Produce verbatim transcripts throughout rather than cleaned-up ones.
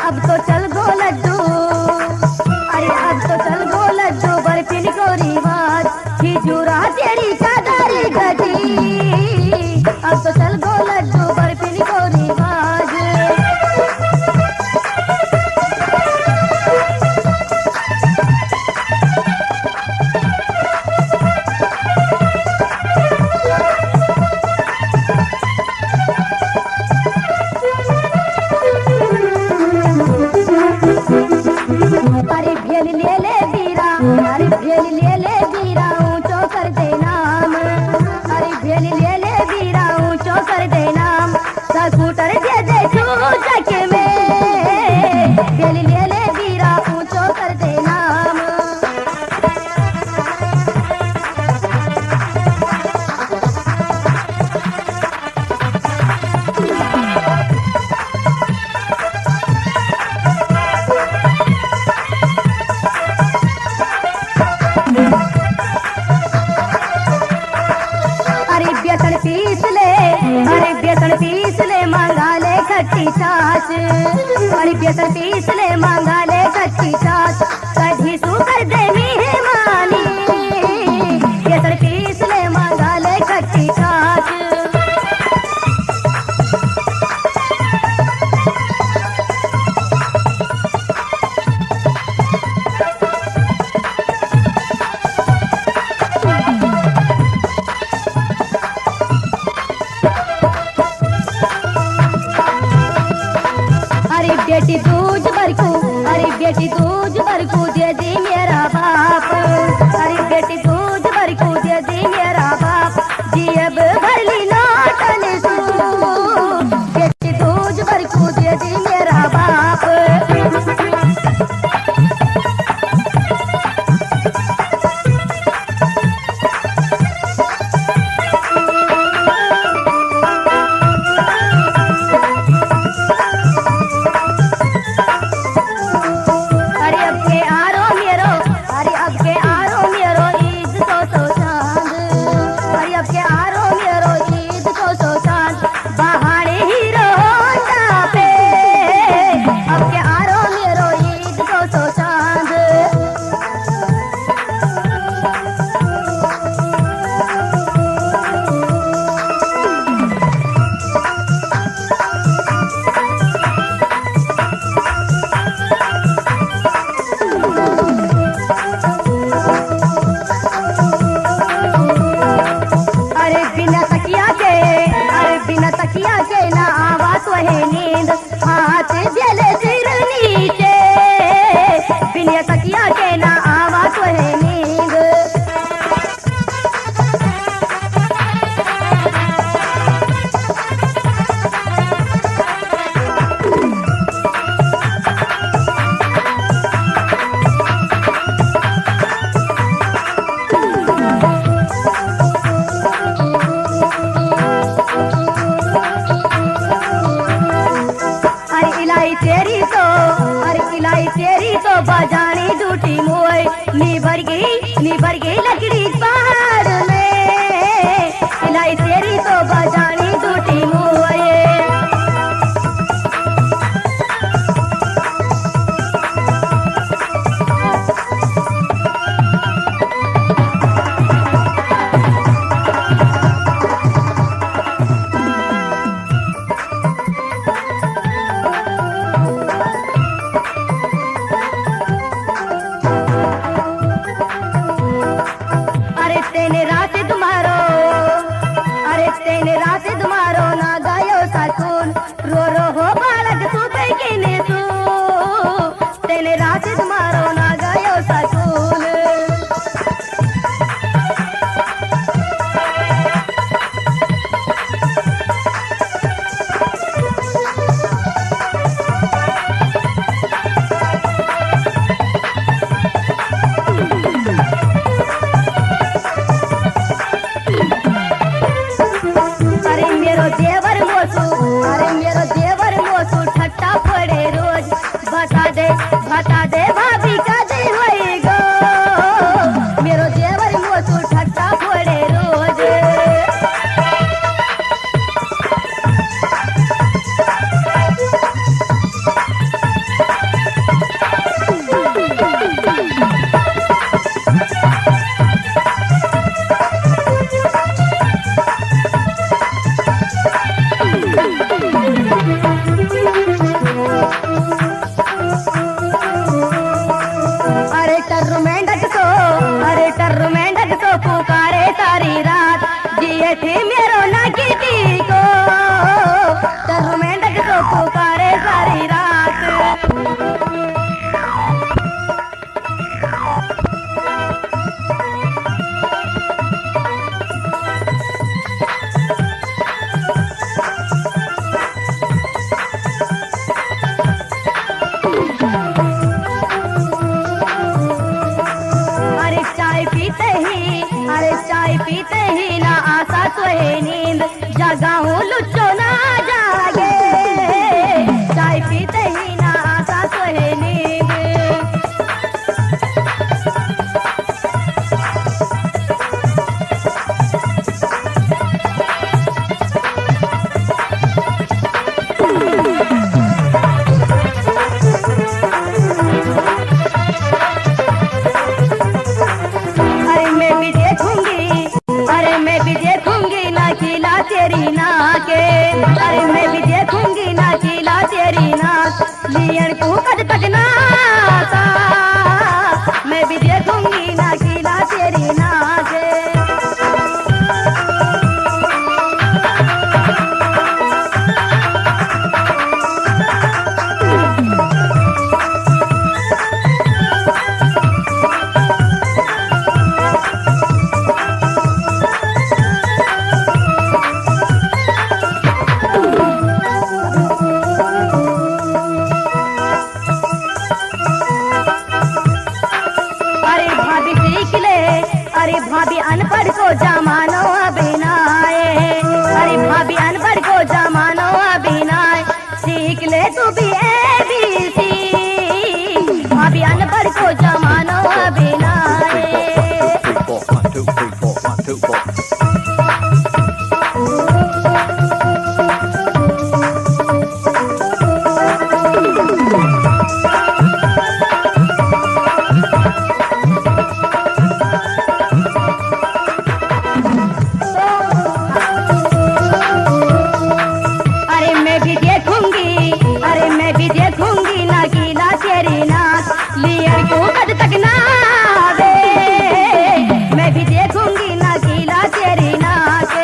अब तो चल गो लड्डू, अरे अब तो चल गो लड्डू बर्फी को रिवाज, खिजूरा तेरी चादर गटी। अब तो चल गो लड्डू बर्फी को रिवाज। अरे भेल ले ले बीरा, अरे भेल ले ले बीरा ऊंचो कर दे नाम, अरे भेल ले ले बीरा ऊंचो कर दे नाम, स्कूटर दे दे छूटक में, भेल ले ले बीरा ऊंचो कर दे नाम। बेसन पीस ले, अरे बेसन पीस ले मांगा ले खट्टी छाछ, अरे बेसन पीस ले मांगा ले खट्टी छाछ, कढ़ी सू कर दे मेहमानी, बेसन पीस ले मांगा ले खट्टी छाछ। बेटी दूज बरकू, अरे बेटी दूज बरकू दे दी मेरा बाप, अरे बेटी दूज बरकू दे दी मेरा बाप, जी अब भरली नाटन सू, बेटी दूज बरकू दे दी मेरा बाप। अरे अब सोहे नींद, जगाऊं लुच्चो ना जागे, चाय पीते ही ना आसा सोहे नींद। अरे मैं भी देखूंगी, अरे मैं भी देखूंगी ना खिला तेरी नाक, अरे मैं भी देखूंगी ना खिला तेरी नाक, लियन को कद तक ना आता, मैं भी देखूंगी ना खिला तेरी नाक। अरे भाभी सीख ले, अरे भाभी अनपढ़ को जमानो अभी ना आए, अरे भाभी अनपढ़ को जमानो अभी ना आए, सीख ले तू भी ए बी सी, भाभी अनपढ़ को जमानो अभी ना आए। Three, four, one, two, three, four, one, two, four. अरे मैं भी देखूंगी, अरे मैं भी देखूंगी ना गीला तेरी नाक, लियर को कद तक ना आवे, मैं भी देखूंगी ना गीला तेरी नाक।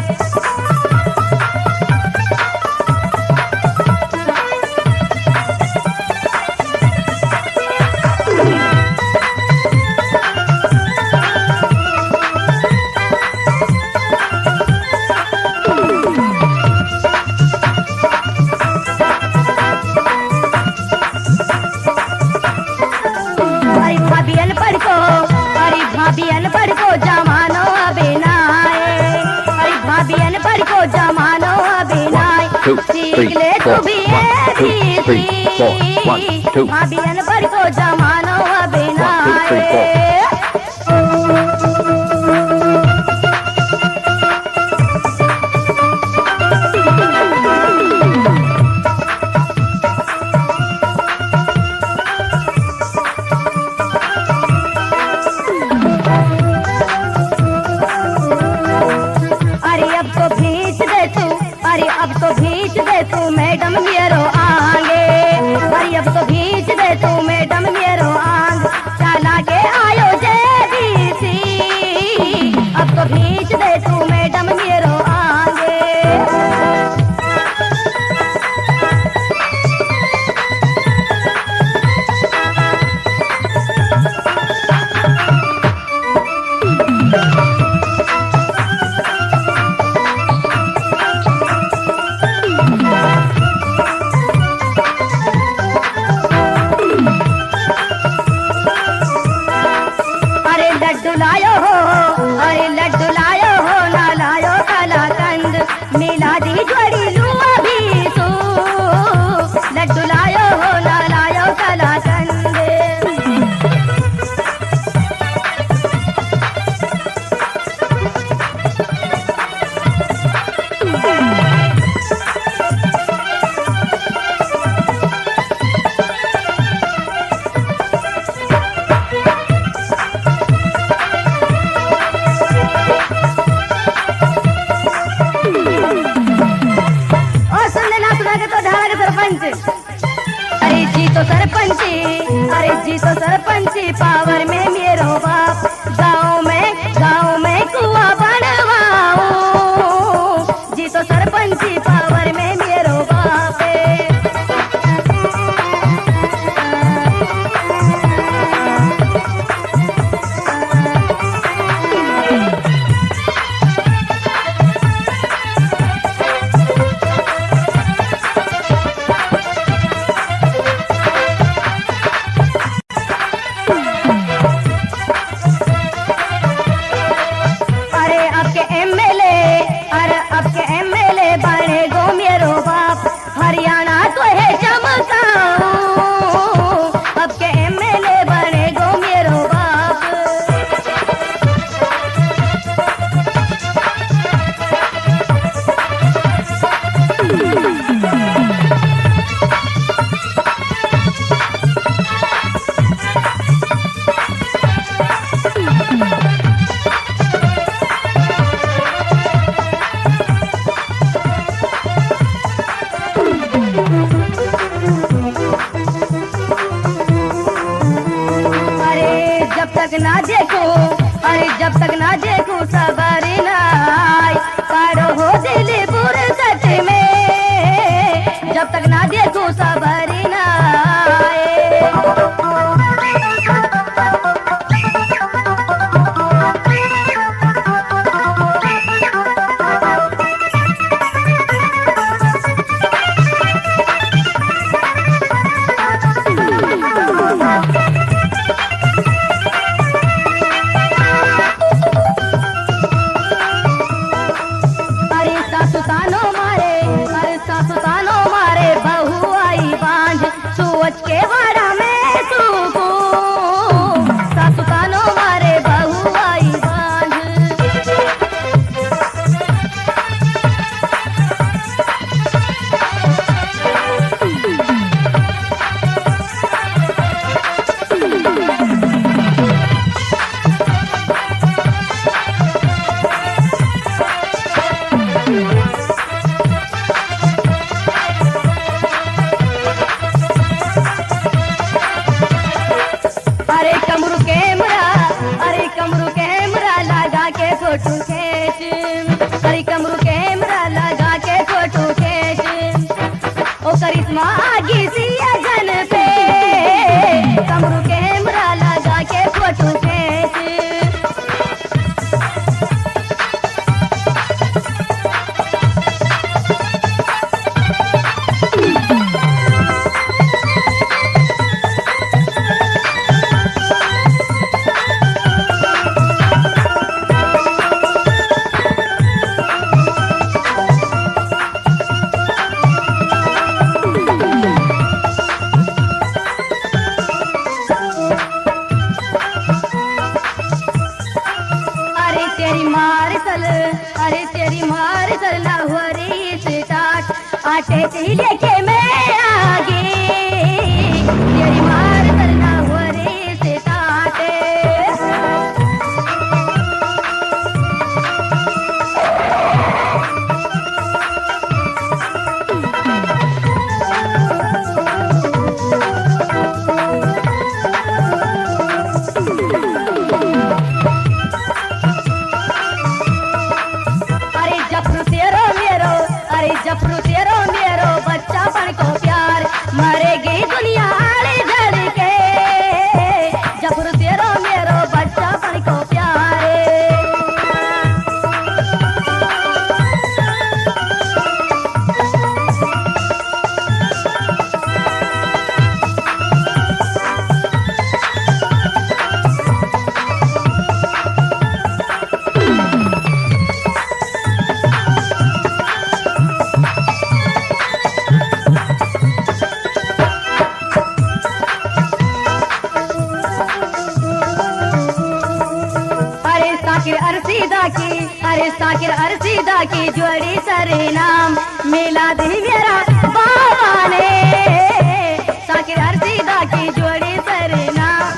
अरे भाभी अनपढ़ को, अरे भाभी अनपढ़ को जमानो अभी ना आए, अरे भाभी अनपढ़ को जमानो अभी ना आए, सीख ले तू भी ए बी सी, भाभी अनपढ़ को जमानो अभी ना आए। अरे अब तो भींच दे तू, अरे अब तो भींच दे तू मैडम मेरो आगे, अरे अब तो भींच दे तू मैडम मेरो आंग, चला के आयो जे बी सी, अब तो भींच दे तू मैडम मेरो आगे। अरे लड्डू लायो हो, अरे लड्डू लायो हो ना लायो कलाकंद, मिला दी जोड़ी लू अभी तू, लड्डू लायो हो ना लायो कलाकंद। और सुन लेना सुना के तो ढाला के सरपंच, अरे जी तो सरपंची, अरे जी तो सरपंची पावर में मेरो बाप, गाँव में गाँव में कुआं बनवाऊं, जी तो सरपंची पावर में मेरो बाप। जब तक ना देखूं सबर नाय पारो हो दिल फुर्सत में जब तक ना देखूं सबर नाय के वाड़ा में सूखू सासु तानो मारे बहू आई बांझ अरे कमरू कैमरा अरे कमरू कैमरा लगा के फोटो खींच अरे कमरू कैमरा लगा के फोटो खींच ओ करिश्मा किसी अगन पे कमरू कैमरा लगा के फोटो खींच अरे तेरी मार चलना हो रही स्टार्ट आटे से लेके मैं आगे तेरी मार चलना हो रही स्टार्ट जफरू तेरो मेरो बच्चा बन को प्यार मरेगी दुनिया आड़े झड़ के जफरू तेरो मेरो बच्चा बन को प्यार अरसीदा की अरे साकिर अरसीदा की जोड़ी सरे नाम मिला दी मेरा बाबा ने साकिर अरसीदा की जोड़ी सरे नाम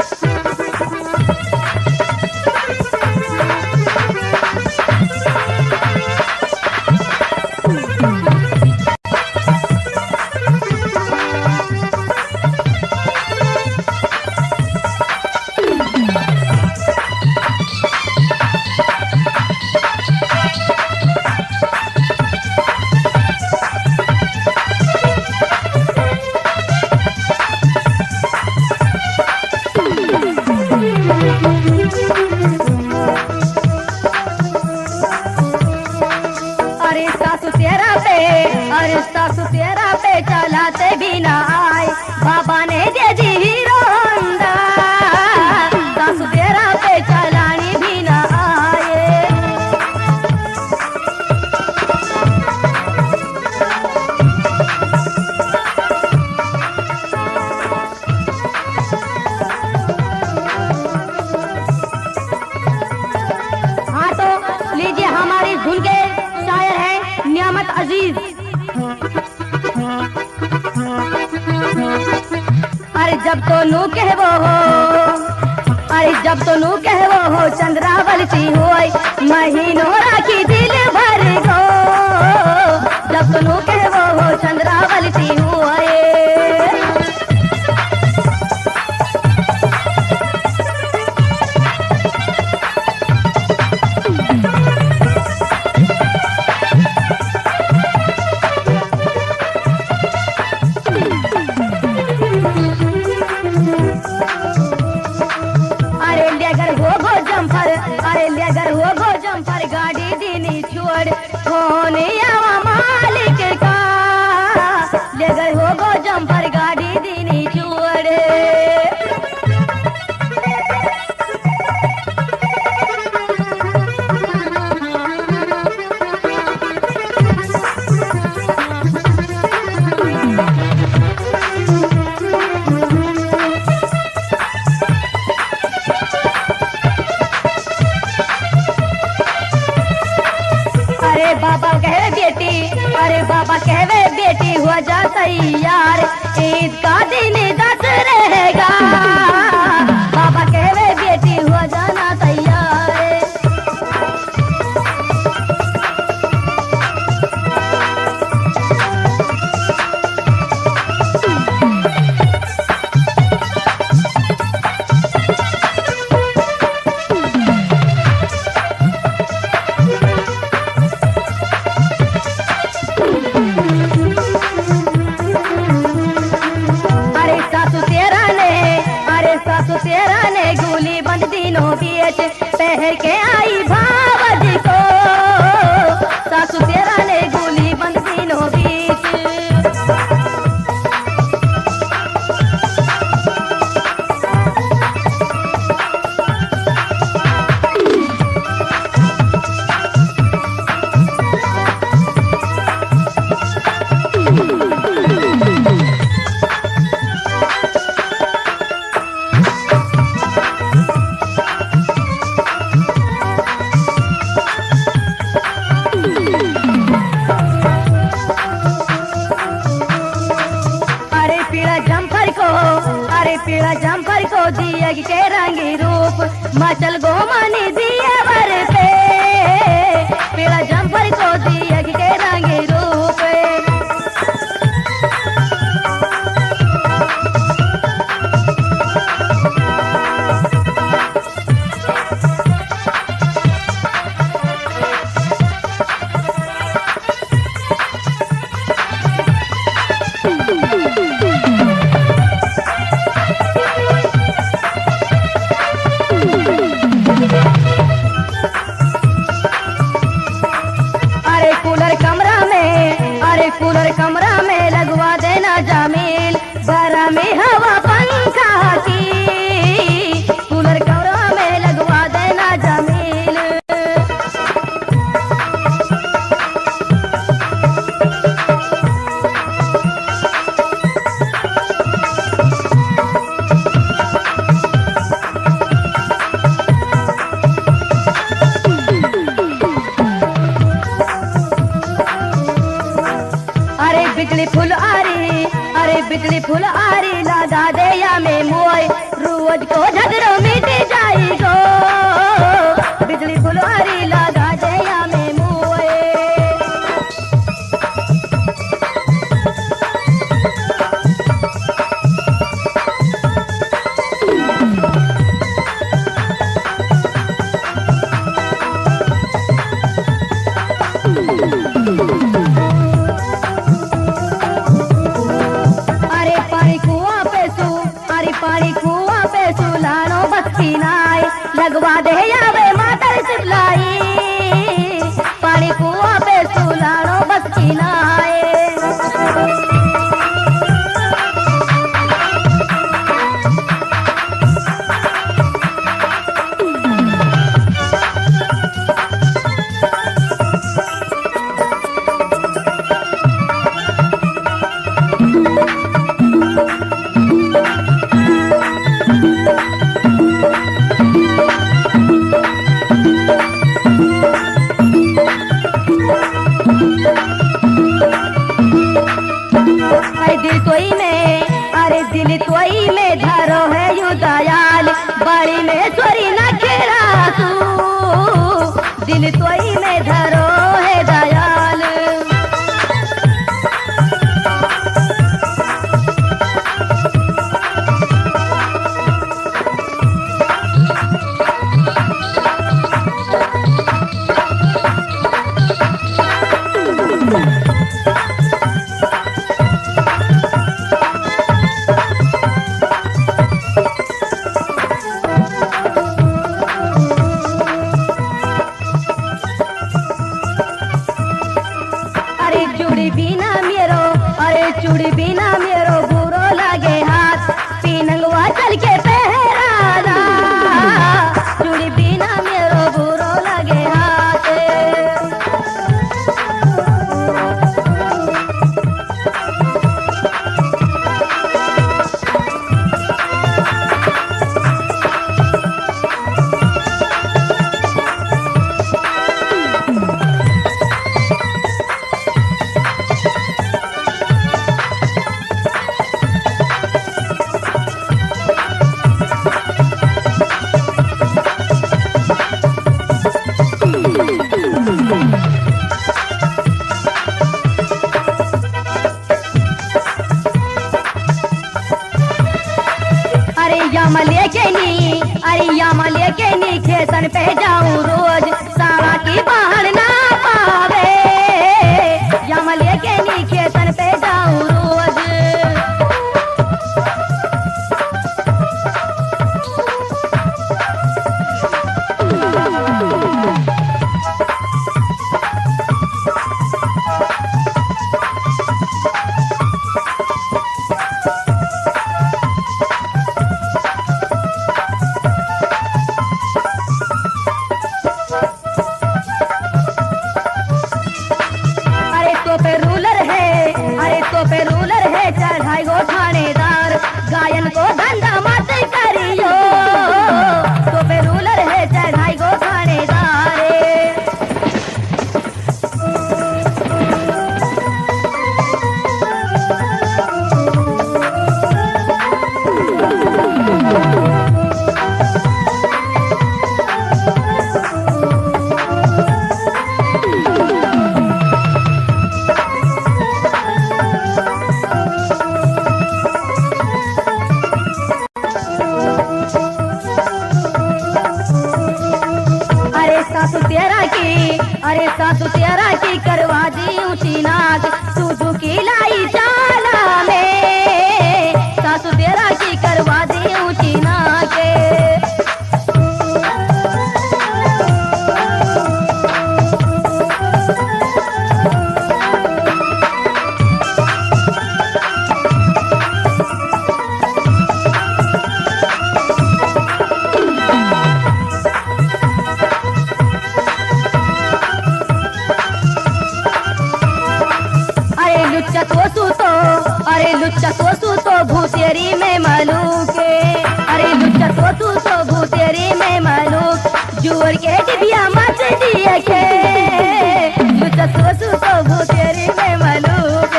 सासु तेरा पे चलाते भी ना आए बाबा ने दे दी हीरो होंडा सासु तेरा पे चलानी भी ना आए हाँ तो लीजिए हमारी धुन के शायर हैं नियामत अजीज। अरे जब तो नू कहवो हो अरे जब तो नू कहवो हो चंद्रावल सी होय महीनों राखी दिल भर गो जब तो नू कहवो हो चंद्रावल सी होय तैयार, ईद का दिन दस रहेगा, बाबा कहवे बेटी हो जाना तैयार। सासु तेरा ने गोली बंद दिनों बीच पहर के आई भावज को, सासु तेरा ने गोली बंद दिनों बीच। पीला जम्पर को दिया के रंगी रूप, मचल गो मानी दिया बर पे, पीला जम्पर को दिया के रंगी रूप। कूलर कमरा में लगवा देना जामिल, बरा में हवा पंखा की, कूलर कमरा में लगवा देना जामिल। बिजली फुल आरी, अरे बिजली फुल आरी लगा दे या में मोय, रोज को झगड़ो मिट जाई गो, बिजली फुल आरी लगा दे या में मोय। लगवा दे यावे मातर सिलाई, पानी कुआं पे सुलानो बस की नाए। दिल तोई में, अरे दिल तोई में धरो है यू दयाल, बड़ी में चोरी न खेरा तू, दिल तोई में धरो है दयाल। याम लेके नी अरे याम लेके नी खेतन पे जाऊं रोज साड़ा की बहन ना पावे याम लेके नी खेतन पे जाऊं रोज। चढ़ाई गो थानेदार गायन को धंधा मत करियो तो पे रूलर है चढ़ाई गो थानेदार। सासू तेरा की अरे सासू तेरा की करवा दी ऊंची नाक सुजुकी लाई चाला में सासू तेरा की करवा दी ऊंची नाक। लुच्चा तो तो अरे लुच्चा तो तो भूतेरी में मलूके अरे लुच्चा तो तो भूतेरी में मलूक जुअर के डिबिया मच दिए के लुच्चा तो तो भूतेरी में मलूके।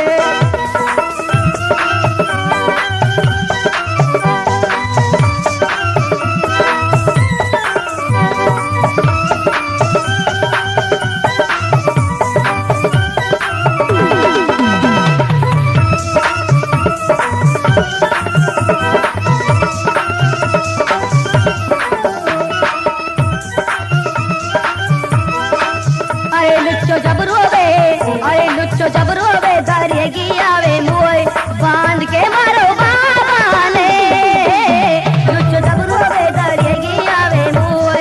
अरे लुच्चो जब रोवे अरे लुच्चो जब रोवे धरेगी आवे मोय बांध के मारो बाबा ने लुच्चो जब रोवे धरेगी आवे मोय।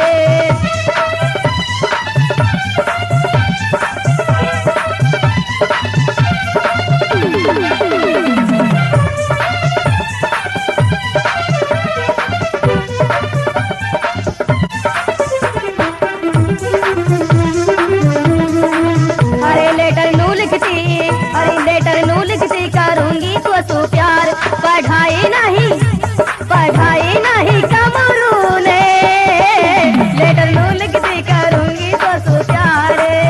अरे लेटर नू लिखती अरे लेटर नू लिखती करूंगी तो तू प्यार पढ़ाई नहीं पढ़ाई नहीं कमरू ने लेटर नू लिखती करूंगी तो तू प्यार।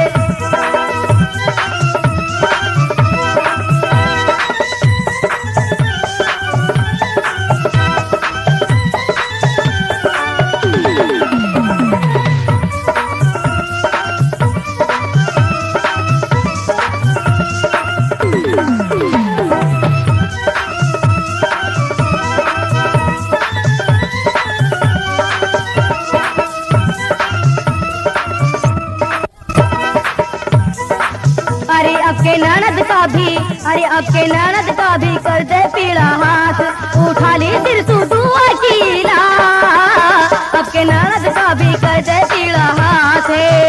अरे अब के ननद का भी अरे अब के ननद का भी कर दे पीला हाथ उठा ली सिर तू दुआ कीला अब के ननद का भी कर दे पीला हाथ।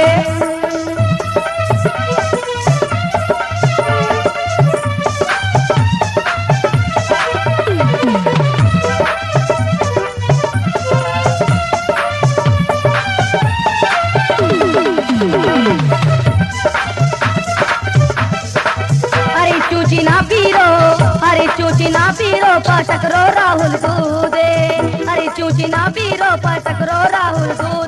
अरे चूची ना पीरो अरे चूची ना पीरो पटकरो राहुल दूधे अरे चूची ना पीरो पटकरो राहुल दूधे।